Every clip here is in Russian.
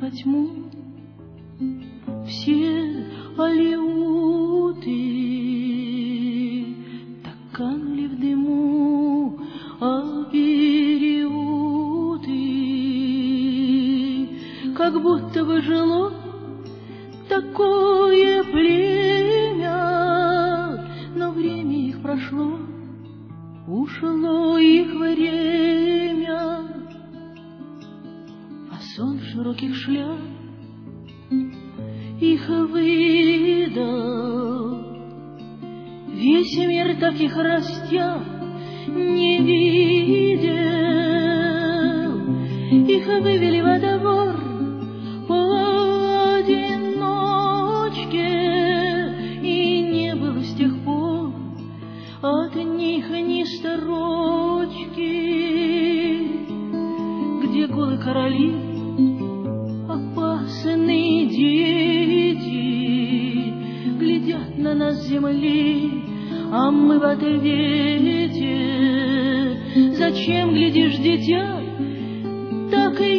во тьму все алиуты, так канули в дыму периоды, как будто бы жило такое племя, но время их прошло, ушло их время. Фасон широких шляп их выдал, весь мир таких растя не видел. Их вывели во двор поодиночке, и не было с тех пор от них ни строчки, где голы короли, опасные дети, глядят на нас с земли, а мы в ответе. Зачем глядишь, дитя, так и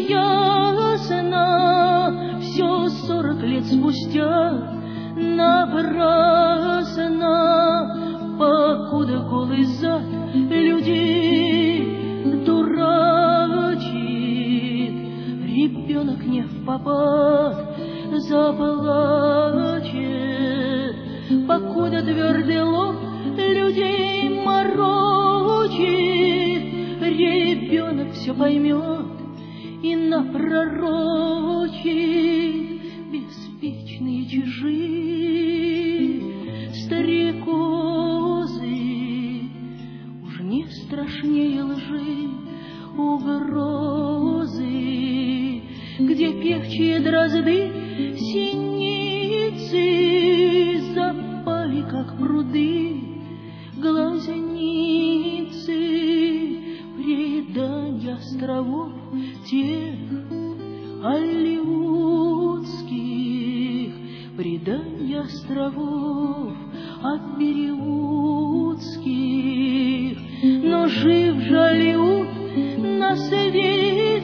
ясно, все 40 лет спустя напрасно, покуда голый зад людей дурачит, ребенок не впопад заплачет, покуда твердый лоб людей морочит, ребенок все поймет и напророчит. Беспечные чужие стрекозы уж не страшнее лжи угрозы, где певчие дрозды синицы запали, как пруды, глазницы, предания островов тех алиутских, предания островов от бериутских. Но жив же Алиут на свете,